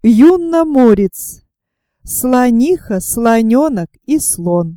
Юнноморец, слониха, слоненок и слон.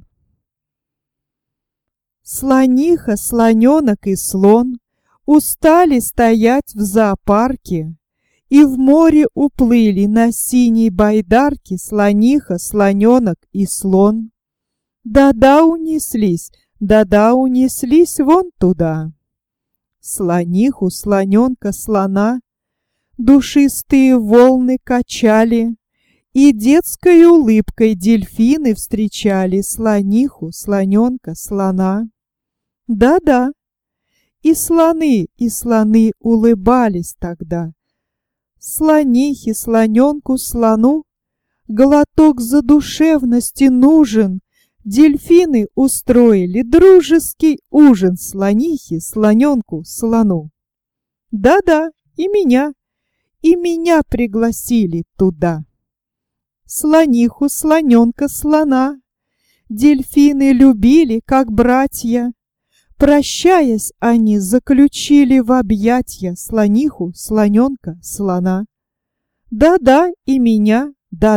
Слониха, слоненок и слон устали стоять в зоопарке и в море уплыли на синей байдарке слониха, слоненок и слон. Да-да унеслись вон туда. Слониху, слоненка, слона душистые волны качали, и детской улыбкой дельфины встречали слониху, слоненка, слона. Да-да, и слоны улыбались тогда. Слонихе, слоненку, слону глоток задушевности нужен. Дельфины устроили дружеский ужин слонихе, слоненку, слону. Да-да, и меня пригласили туда. Слониху, слоненка, слона дельфины любили, как братья. Прощаясь, они заключили в объятья слониху, слоненка, слона. Да-да, и меня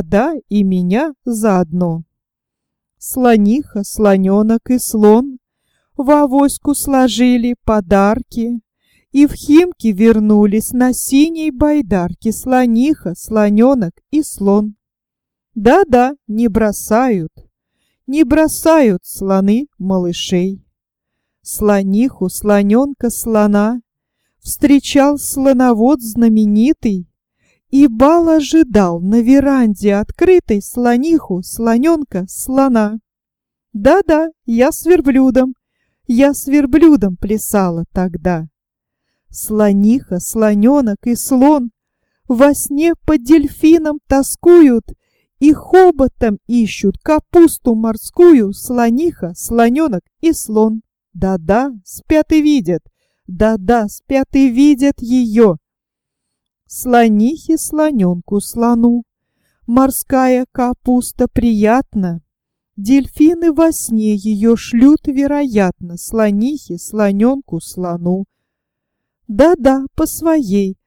заодно. Слониха, слоненок и слон в авоську сложили подарки и в Химки вернулись на синей байдарке слониха, слоненок и слон. Да-да, не бросают слоны малышей. Слониху, слоненка, слона встречал слоновод знаменитый и бал ожидал на веранде открытой слониху, слоненка, слона. Да-да, я с верблюдом плясала тогда. Слониха, слоненок и слон во сне по дельфинам тоскуют и хоботом ищут капусту морскую слониха, слоненок и слон. Да-да, спят и видят ее. Слонихе, слоненку, слону морская капуста приятна. Дельфины во сне ее шлют, вероятно, слонихе, слоненку, слону. Да-да, по своей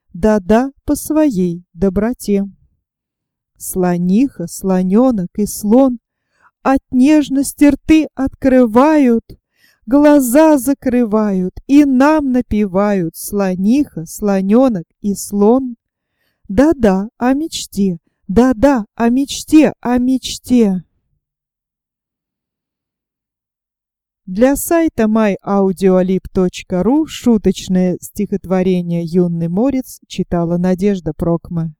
доброте. Слониха, слоненок и слон от нежности рты открывают, глаза закрывают и нам напевают слониха, слоненок и слон. Да-да, о мечте, о мечте. Для сайта myaudioalib.ru шуточное стихотворение «Юный морец» читала Надежда Прокма.